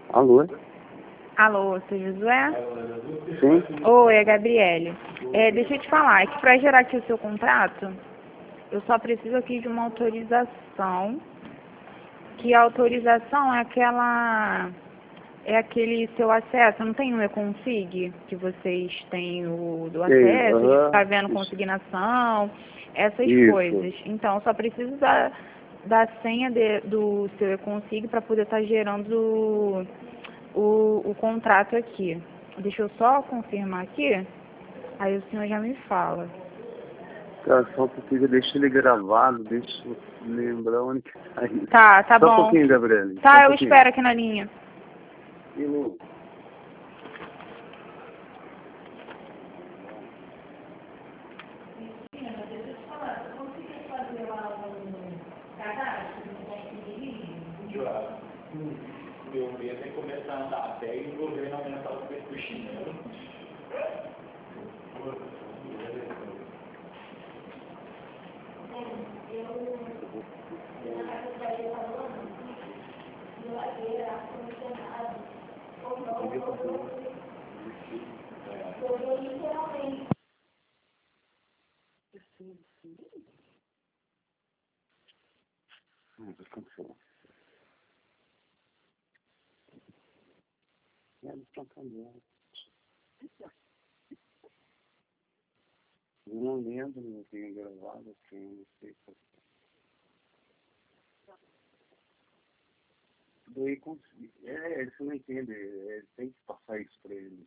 Alô? Alô, seu Josué? Sim? Oi, é a Gabriele. Deixa eu te falar, é que para gerar aqui o seu contrato, eu só preciso aqui de uma autorização, que a autorização é aquele seu acesso, não tem o e-config, que vocês têm do Sei, acesso, de ficar vendo isso. consignação, essas Isso. coisas. Então, eu só preciso da senha do seu e-config para poder estar gerando o contrato aqui. Deixa eu só confirmar aqui, aí o senhor já me fala. Tá, só porque deixa ele gravado, deixa eu lembrar onde que tá isso. Tá Só bom. um pouquinho, Gabriele. Só um Tá, eu pouquinho. espero aqui na linha. Meu medo é começar a andar a pé e o governo aumentar o preço do chinelo. Eu não lembro, não tenho gravado, assim, não sei. Daí consegui. Você não entende, tem que passar isso pra ele.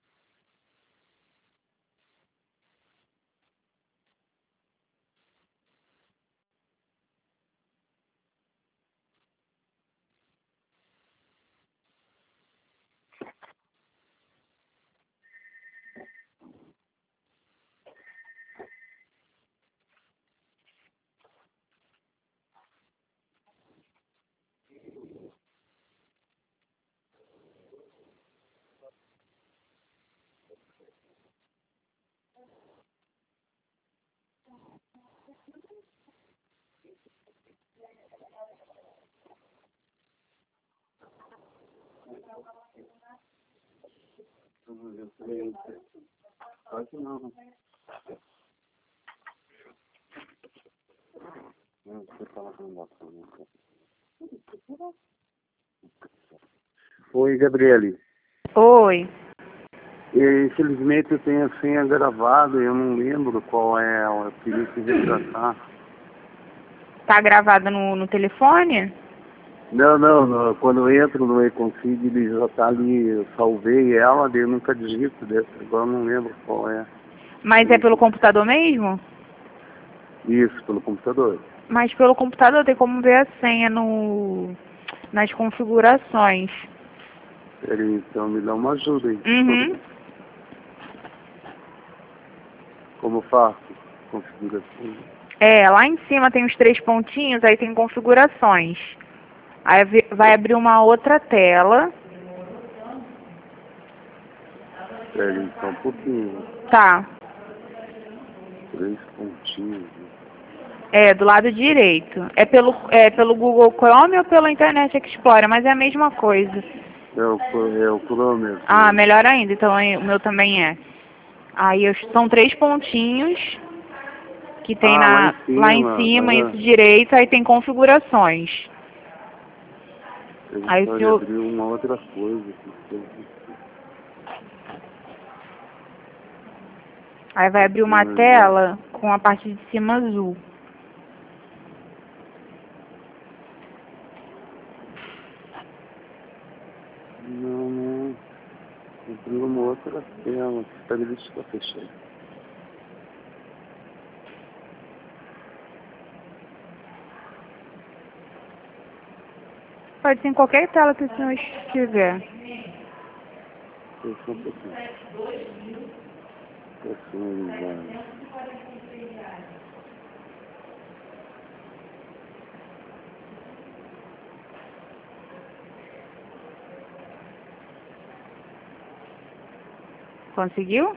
Só que não. Não, você fala com o Oi, Gabriele. Oi. Infelizmente eu tenho a senha gravada e eu não lembro qual é, eu queria se retratar. Tá gravado no telefone? Não, quando eu entro no e-config ele já tá ali, eu salvei ela, daí eu nunca digito dessa, agora eu não lembro qual é. Mas é pelo computador mesmo? Isso, pelo computador. Mas pelo computador tem como ver a senha nas configurações. Peraí, então me dá uma ajuda aí. Uhum. Como faço? Configuração. Lá em cima tem os 3 pontinhos, aí tem configurações. Aí vai abrir uma outra tela. Peraí, só um pouquinho. Tá. 3 pontinhos. Do lado direito. É pelo Google Chrome ou pelo Internet Explorer, mas é a mesma coisa. É o Chrome. Ah, melhor ainda, então o meu também é. Aí são 3 pontinhos que tem lá em cima, isso direito, aí tem configurações. Aí o senhor abriu uma outra coisa. Aí vai abrir uma tela com a parte de cima azul. Não. Abriu uma outra tela. Espera, deixa eu fechar. Pode ser em qualquer tela que o senhor estiver. Deixa um pouquinho. Personalizado. Conseguiu?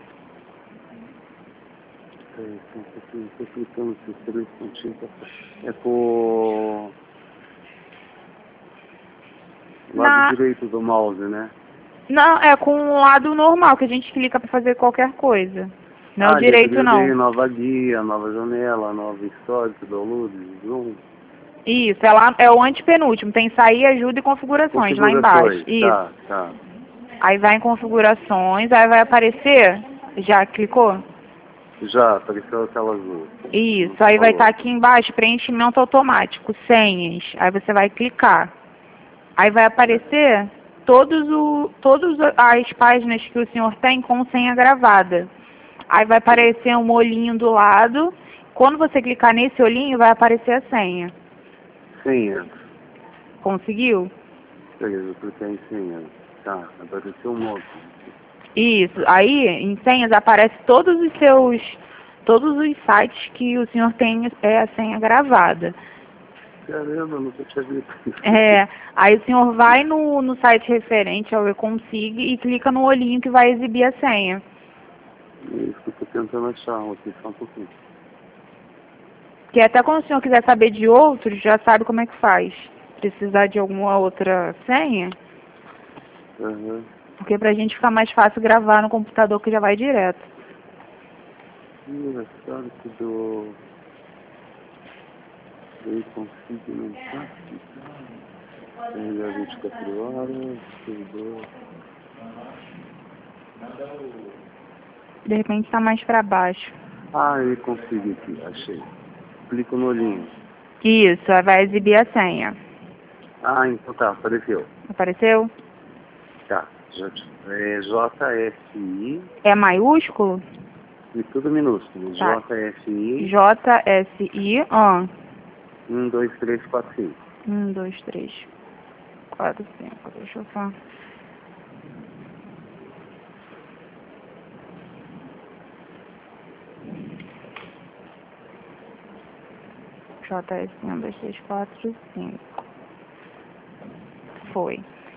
Estou clicando esses 3 pontinhos. É por... Lado direito do mouse, né? Não, é com o lado normal, que a gente clica para fazer qualquer coisa. Não é o direito, não. Nova guia, nova janela, nova histórico, download, zoom. Isso, é o antepenúltimo. Tem sair, ajuda e configurações lá embaixo. Isso. Tá. Aí vai em configurações, aí vai aparecer. Já clicou? Já, apareceu a tela azul. Isso, aí vai estar aqui embaixo, preenchimento automático, senhas. Aí você vai clicar. Aí vai aparecer todas as páginas que o senhor tem com senha gravada. Aí vai aparecer um olhinho do lado. Quando você clicar nesse olhinho, vai aparecer a senha. Senha. Conseguiu? Beleza, eu cliquei em senha. Tá, apareceu um monte. Isso. Aí, em senhas, aparece todos os sites que o senhor tem a senha gravada. Caramba, nunca tinha visto. Aí o senhor vai no site referente ao Econsig e clica no olhinho que vai exibir a senha. É isso que eu tô tentando achar, aqui só um pouquinho. Que até quando o senhor quiser saber de outros, já sabe como é que faz. Precisar de alguma outra senha, Uhum. porque pra gente ficar mais fácil gravar no computador que já vai direto. Engraçado que do Econsig não tá aqui. Carregar 24 horas, servidor. De repente tá mais pra baixo. Eu consigo aqui, achei. Clico no olhinho. Isso, aí vai exibir a senha. Então tá, apareceu. Apareceu? Tá, JSI. É maiúsculo? E tudo minúsculo. Tá. JSI. JSI, 1, 2, 3, 4, 5. 1, 2, 3, 4, 5. Deixa eu só. JS 1, 2, 3, 4, 5. Foi.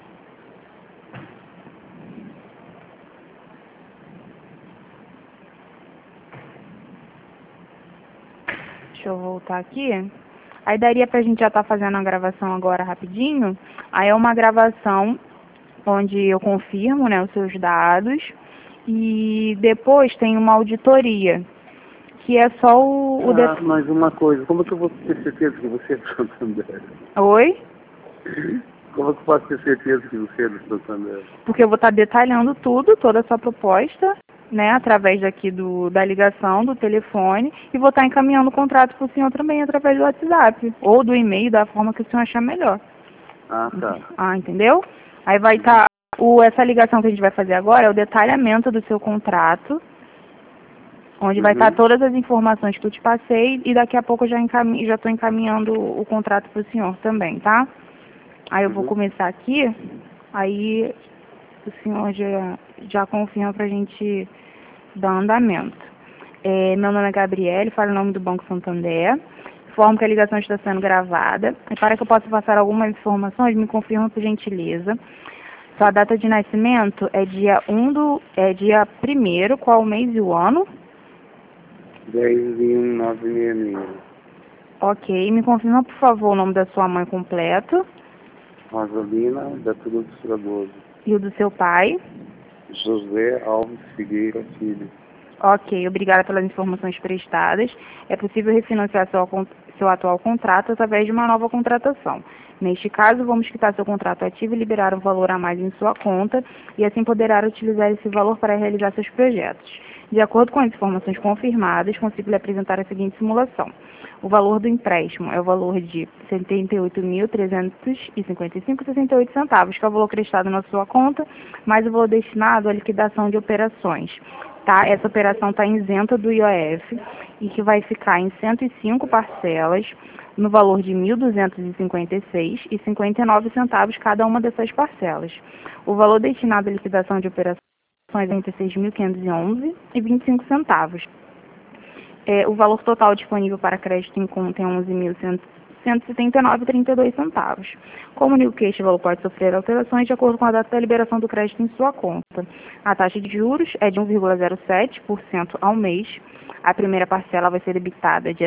Deixa eu voltar aqui. Aí daria pra gente já estar fazendo a gravação agora rapidinho. Aí é uma gravação onde eu confirmo, né, os seus dados. E depois tem uma auditoria, que é só Mas uma coisa, como é que eu vou ter certeza que você é do Santander? Oi? Como é que eu posso ter certeza que você é do Santander? Porque eu vou estar detalhando tudo, toda a sua proposta, né, através daqui da ligação, do telefone, e vou estar encaminhando o contrato para o senhor também através do WhatsApp, ou do e-mail, da forma que o senhor achar melhor. Tá. Entendeu? Aí vai estar, essa ligação que a gente vai fazer agora é o detalhamento do seu contrato, onde vai estar todas as informações que eu te passei, e daqui a pouco eu já estou encaminhando o contrato para o senhor também, tá? Aí eu vou começar aqui, aí o senhor já confirma para a gente dar andamento. Meu nome é Gabriele, falo o nome do Banco Santander, informo que a ligação está sendo gravada, e para que eu possa passar algumas informações, me confirma por gentileza. Sua data de nascimento é dia 1º, qual o mês e o ano? 10/1/966. Ok, me confirma, por favor, o nome da sua mãe completo. Rosalina da Cruz Fragoso. E o do seu pai? José Alves Figueira Filho. Ok, obrigada pelas informações prestadas. É possível refinanciar seu atual contrato através de uma nova contratação. Neste caso, vamos quitar seu contrato ativo e liberar um valor a mais em sua conta, e assim poderá utilizar esse valor para realizar seus projetos. De acordo com as informações confirmadas, consigo lhe apresentar a seguinte simulação. O valor do empréstimo é o valor de R$ 78.355,68 centavos, que é o valor creditado na sua conta, mais o valor destinado à liquidação de operações. Tá? Essa operação está isenta do IOF e que vai ficar em 105 parcelas, no valor de R$ 1.256,59 centavos cada uma dessas parcelas. O valor destinado à liquidação de operações é R$ 36.511,25 centavos. O valor total disponível para crédito em conta é R$ 11.179,32 centavos. Comunico que este valor pode sofrer alterações de acordo com a data da liberação do crédito em sua conta. A taxa de juros é de 1,07% ao mês. A primeira parcela vai ser debitada dia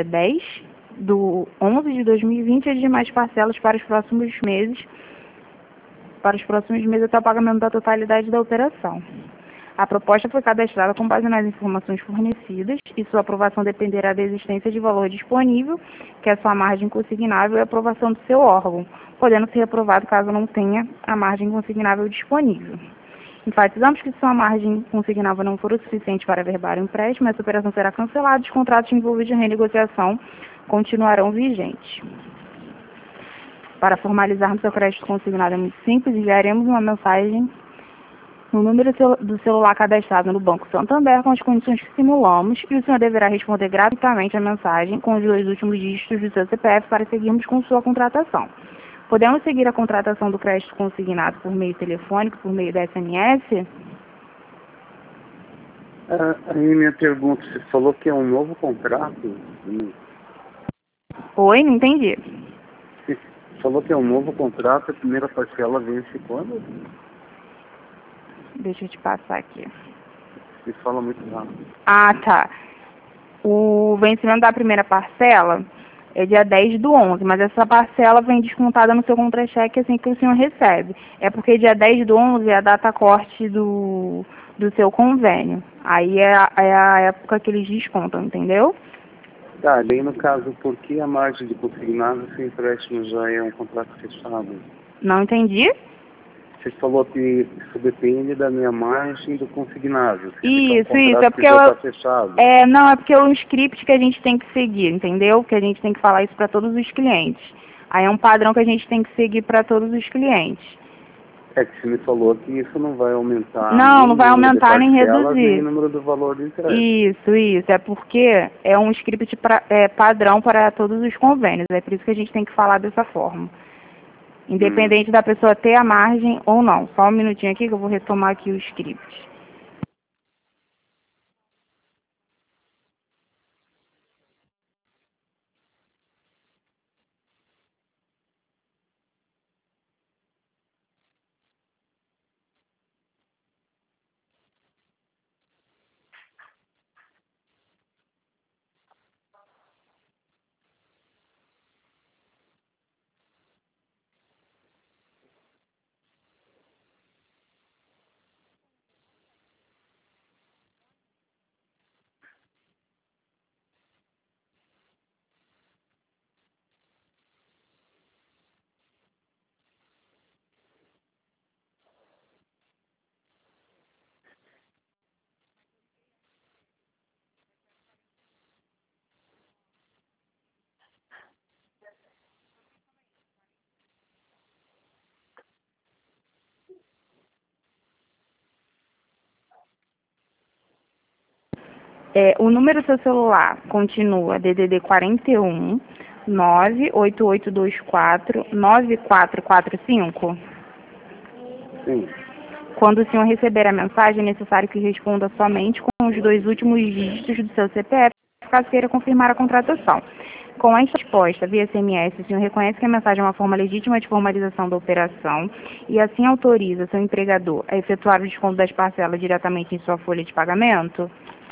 10/11/2020 e as demais parcelas para os próximos meses para os próximos meses até o pagamento da totalidade da operação. A proposta foi cadastrada com base nas informações fornecidas e sua aprovação dependerá da existência de valor disponível, que é a sua margem consignável e a aprovação do seu órgão, podendo ser aprovado caso não tenha a margem consignável disponível. Enfatizamos que se sua margem consignável não for o suficiente para averbar o empréstimo, essa operação será cancelada e os contratos envolvidos em renegociação continuarão vigentes. Para formalizarmos seu crédito consignado é muito simples, enviaremos uma mensagem no número do celular cadastrado no Banco Santander com as condições que simulamos e o senhor deverá responder gratuitamente a mensagem com os 2 últimos dígitos do seu CPF para seguirmos com sua contratação. Podemos seguir a contratação do crédito consignado por meio telefônico, por meio da SMS? Aí minha pergunta, você falou que é um novo contrato? Oi, não entendi. Você falou que é um novo contrato, a primeira parcela vence quando? Deixa eu te passar aqui. Você fala muito rápido. Ah, tá. O vencimento da primeira parcela é dia 10/11, mas essa parcela vem descontada no seu contra-cheque assim que o senhor recebe. É porque dia 10/11 é a data corte do seu convênio. Aí é a época que eles descontam, entendeu? Tá, daí no caso, por que a margem de consignado se o empréstimo já é um contrato fechado? Não entendi? Você falou que isso depende da minha margem do consignado. Isso, é porque já tá fechado. Não, é porque é um script que a gente tem que seguir, entendeu? Que a gente tem que falar isso para todos os clientes. Aí é um padrão que a gente tem que seguir para todos os clientes. É que você me falou que isso não vai aumentar. Não vai aumentar nem reduzir. Nem o número do valor do empréstimo. Isso. É porque é um script padrão para todos os convênios. É por isso que a gente tem que falar dessa forma. Independente da pessoa ter a margem ou não. Só um minutinho aqui que eu vou retomar aqui o script. O número do seu celular continua DDD 41 98824 9445. Sim. Quando o senhor receber a mensagem, é necessário que responda somente com os 2 últimos dígitos do seu CPF, caso queira confirmar a contratação. Com esta resposta via SMS, o senhor reconhece que a mensagem é uma forma legítima de formalização da operação e assim autoriza seu empregador a efetuar o desconto das parcelas diretamente em sua folha de pagamento?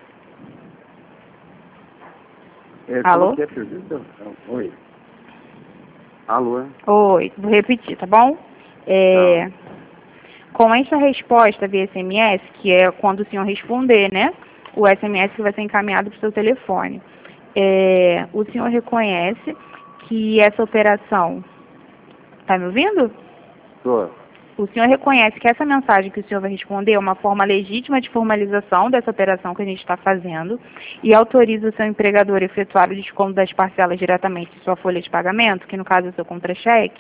Alô? Oi. Alô? Oi, vou repetir, tá bom? Tá. Com esta resposta via SMS, que é quando o senhor responder, né? O SMS que vai ser encaminhado para o seu telefone. O senhor reconhece que essa operação... Tá me ouvindo? Tô. O senhor reconhece que essa mensagem que o senhor vai responder é uma forma legítima de formalização dessa operação que a gente está fazendo e autoriza o seu empregador a efetuar o desconto das parcelas diretamente em sua folha de pagamento, que no caso é o seu contra-cheque?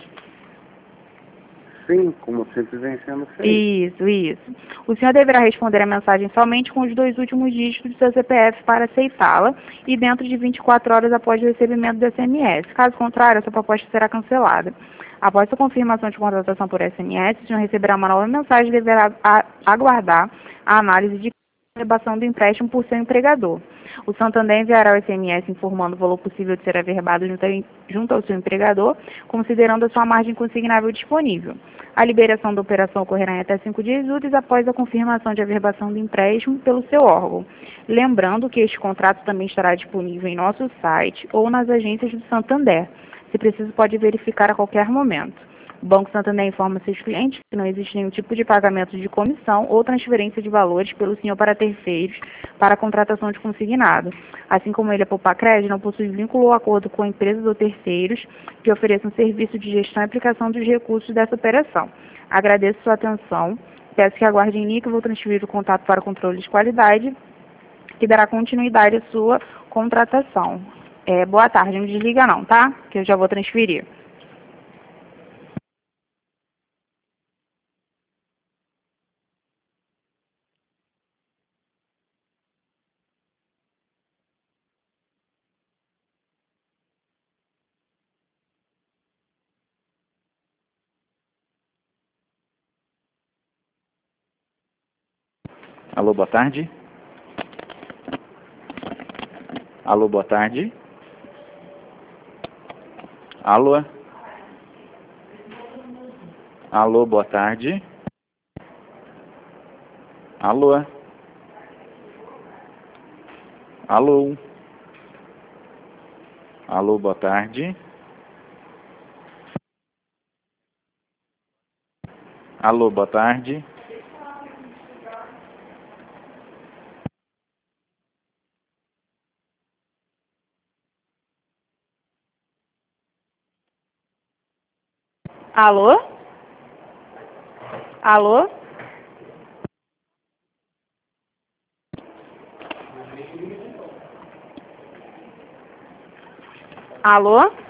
Sim, como sempre vem sendo feito. Isso. O senhor deverá responder a mensagem somente com os 2 últimos dígitos do seu CPF para aceitá-la e dentro de 24 horas após o recebimento do SMS. Caso contrário, essa proposta será cancelada. Após a confirmação de contratação por SMS, o senhor receberá uma nova mensagem e deverá aguardar a análise de averbação do empréstimo por seu empregador. O Santander enviará o SMS informando o valor possível de ser averbado junto ao seu empregador, considerando a sua margem consignável disponível. A liberação da operação ocorrerá em até 5 dias úteis após a confirmação de averbação do empréstimo pelo seu órgão. Lembrando que este contrato também estará disponível em nosso site ou nas agências do Santander. Se preciso, pode verificar a qualquer momento. O Banco Santander informa seus clientes que não existe nenhum tipo de pagamento de comissão ou transferência de valores pelo senhor para terceiros para a contratação de consignado. Assim como ele, a Poupacred, não possui vínculo ou acordo com empresas ou terceiros que ofereçam serviço de gestão e aplicação dos recursos dessa operação. Agradeço sua atenção. Peço que aguarde em linha que eu vou transferir o contato para o controle de qualidade, que dará continuidade à sua contratação. Boa tarde, não desliga não, tá? Que eu já vou transferir. Alô, boa tarde. Alô, boa tarde. Alô? Alô, boa tarde. Alô? Alô? Alô, boa tarde. Alô, boa tarde. Alô? Alô? Alô?